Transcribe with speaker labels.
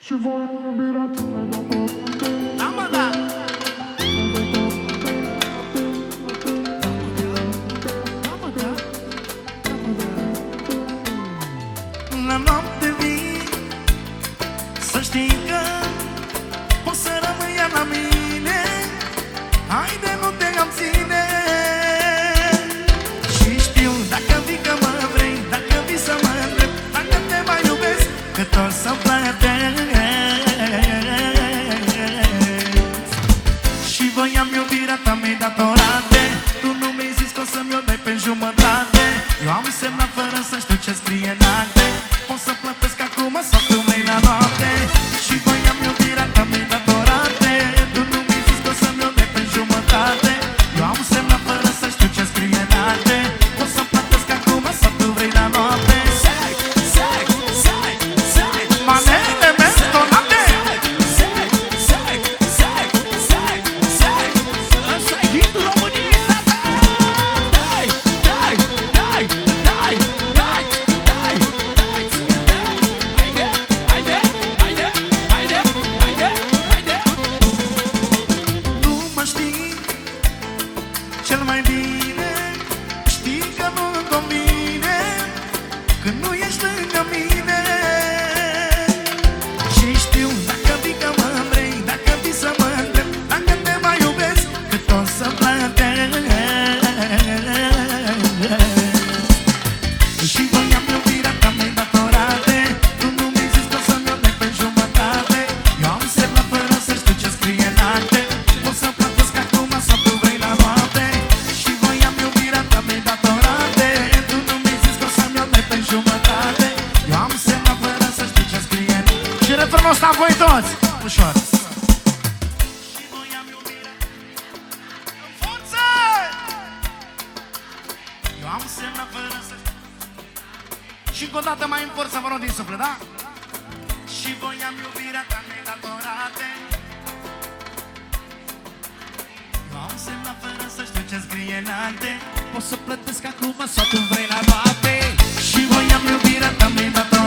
Speaker 1: Și voi iubirea ta mai departe.
Speaker 2: Da, mă, da. La noapte vii, să știi că poți să rămâi la mine. Haide, nu te abține. Și știu, dacă vii că mă vrei, dacă vii să mă îndrept, dacă te mai iubesc, că tot să plătesc. Și voiam iubirea ta mi-ai datorate. Tu nu mi-ai zis că o să-mi o dai pe jumătate. Eu am semnat fără să știu ce scrie în acte. O să plătesc acum sau tu vrei la noapte. Și voiam iubirea ta mi-ai datorate. Tu nu mi-ai zis că o să-mi o dai pe jumătate. Eu am semnat fără să știu ce scrie în acte. O să plătesc acum sau tu vrei la noapte. Manele mele tonate. Ăsta-i hitul României, tata. Dai, dai, dai, dai, dai, dai, dai. Haide, haide, haide, haide, haide, haide. Nu mă știi cel mai bine, știi că nu-mi convine când nu ești lângă mine. Și știu, dacă vii că mă vrei, dacă vii să mă îndrept, dacă te mai iubesc, cât o să plătesc. Și voiam iubirea ta mi-ai datorate. Tu nu mi-ai zis că o să-mi o dai pe jumătate. Eu am semnat fără să știu ce scrie în acte. O să plătesc acum sau tu vrei la noapte. Și voiam iubirea ta mi-ai datorate. Tu nu mi-ai zis că o să-mi o dai pe jumătate. Eu am semnat fără să știu ce scrie în acte. Și refrenul ăsta voi toți, ușor. Și voiam iubirea în forță. Eu am semnat fără să știu. Și încă o dată mai în forță, vă rog din suflet, da? Și voiam iubirea ta mi-ai datorate. Eu am semnat fără să știu ce scrie în acte. Poți să plătesc acum sau tu vrei la noapte. Și voiam iubirea ta mi-ai datorate.